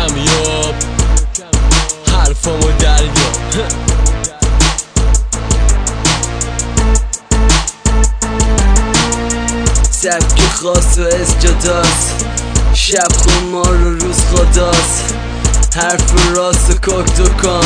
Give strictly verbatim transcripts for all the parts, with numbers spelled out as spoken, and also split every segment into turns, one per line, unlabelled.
کمیاب حرفامو دریا
سبک خاص و اسجاداست، شب خمار و روز خداست، حرف راست و کوک دکان،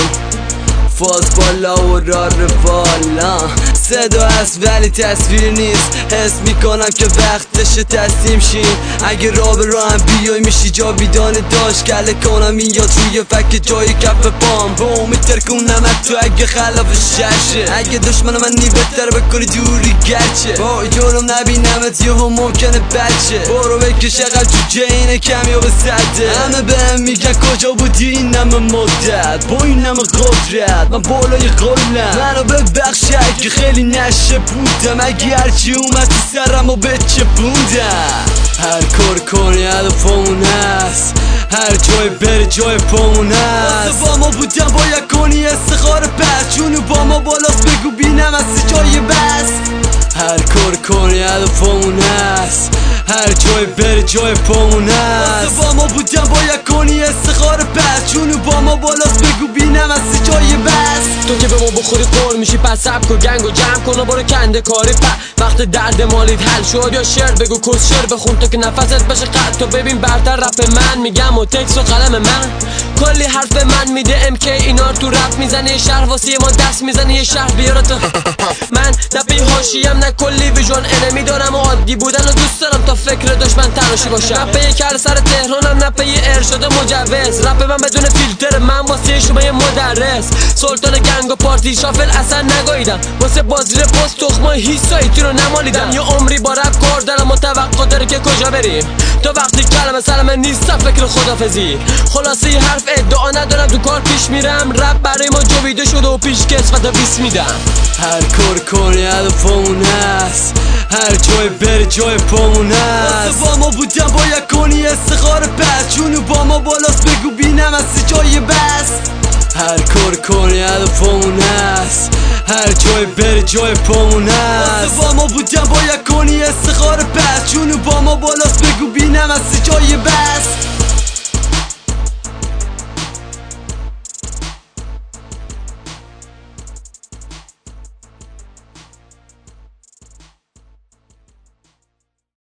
فاز بالا و را روالا. صدا هست ولی تصویر نیست، حس میکنم که وقتشه تسلیم شین. اگه راه به راه هم بیای میشی جا بیدان داشت، کله کنم این یا توی فک جای کف پام. با امید ترکونم تو اگه خلاف ششه، اگه دشمن من نی بهتر بکنی دوری گرچه. با جلوم نبینمت یه هم ممکنه بچه، برو بکش اقل تو جین کم یا به صده. همه بهم میگن کجا بودی این همه مدت، با این همه قدرت من بالای قولم. منو ببخش اگه خیلی نشه بودم، اگه هرچی اومد تو سرم و به چه بوندم. هر کار کنی هدف اون هست، هر جای بری جای پامون هست. با ما بودم باید کنی استخاره پس، چونو با ما بالاست بگو بینم از جای بس. هر کار کنی هدف اون هست، هر جای بری جای پامون هست. با ما بودم باید کنی استخاره پس، چونو با ما بالاست بگو بینم از جای بس.
تو که به ما بخوری قول میشی پس سبک و گنگ و جمع کن و برو کنده کاری په. وقت درد مالیت حل شد یا شعر بگو کس شعر بخون تا که نفست بشه قطع. تو ببین برتر رپ من میگم و تکس و قلم من کلی حرف به من میده ام کی اینا تو رپ میزنه. یه شهر واسه ما دست میزنه یه شهر بیاره تو. من نه پی حاشیم نه کلی ویژن انمی دارم و عادی بودن و دوست دارم تا فکر دشمن تراشی باشم. نه پی کار سر تهرانم نه پی ارشاد مجوز، رپ من بدون فیلتر من واسه شما یه مدرس. سلطان گنگ و پارتی شافل اصلا نگاییدم، واسه بازی پست تخمای هیسایتی رو نمالیدم. یه عمری با رپ کار دارم و توقع داره که کجا بریم تا وقتی کلمه سلامه نیستم فکر خدافزی. خلاصه یه حرف ادعا ندارم تو کار پیش میرم، رپ برای ما جویده شده و پیش کس و بیس میدم.
هر کار کنی هدف اون هست، هر جای بری جای پامون هست. با ما بودم باید کنی استخاره پس، چونو با ما بالاست بگو بینم از جای بس. هر کار کنی هدف اون هست، هر جای بری جای پامون هست. با ما بودم باید کنی استخاره پس، چونو با ما بالاست بگو بینم از جای بس.